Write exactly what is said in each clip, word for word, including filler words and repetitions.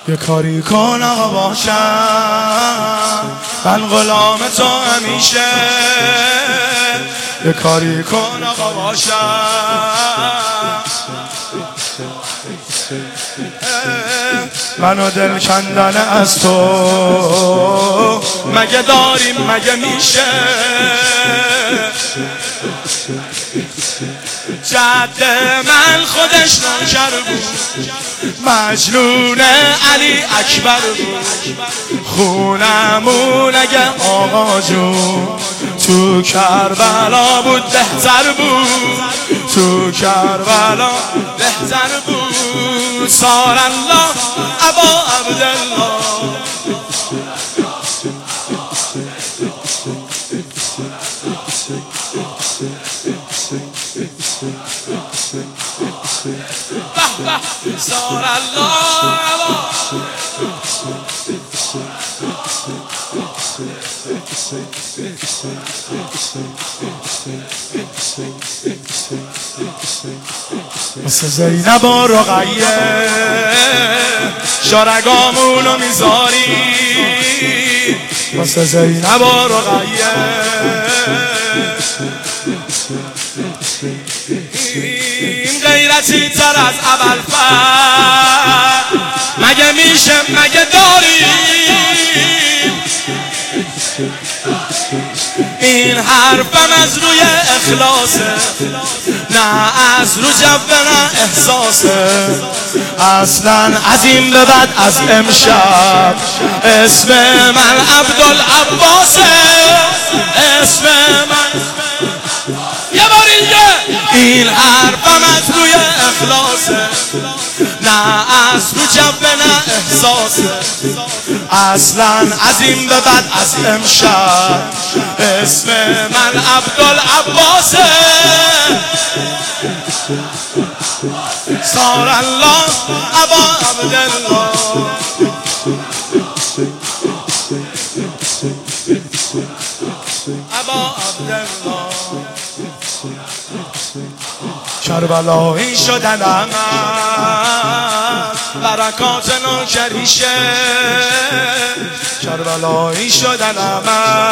یه کاری کن آقا باشم من غلام تو همیشه، یه کاری کن آقا باشم منو دل کندن از تو مگه داریم مگه میشه، جد من خودش نوکر بود مجنون علی اکبر بود، خونمون اگه آقا جون تو کربلا بود بهتر بود، تو کربلا بهتر بود. صار الله ابا عبدالله صار الله مثل زینب و رقیه شارگامونو میذاری، مثل زینب و رقیه این غیرتی تر از ابوالفضل مگه میشه مگه داری، این حرفم از روی اخلاصه نه از رو جبه نه احساسه، اصلا از این به بعد از امشب اسم من عبدالعباسه، اسم من یه بار اینجا این حرفم از روی اخلاصه نه از رو جبه نه احساسه، اصلا از این به بعد از امشب اسم من عبدالعباسه. صار الله ابا عبدالله ابا عبدالله کربلایی شدنم برکات نوکریشه، کربلایی شدنم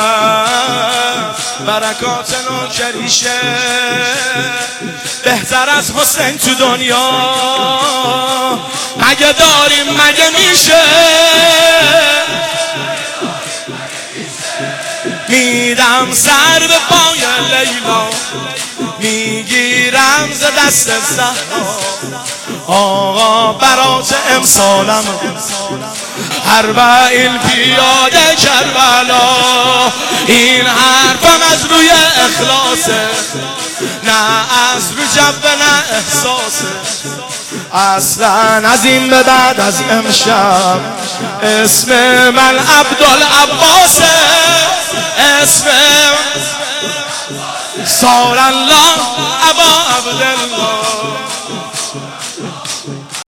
برکات نوکریشه، بهتر از حسین تو دنیا مگه داریم مگه میشه، میدم سر به پای لیلا میگیرم ز دست زهرا، آقا برات امسالم اربعین پیاده کربلا، این حرفم از روی اخلاصه نه از رو جبه نه احساسه، اصلا از این به بعد از امشب اسم من عبدالعباسه، اسم صار الله ابا عبدالله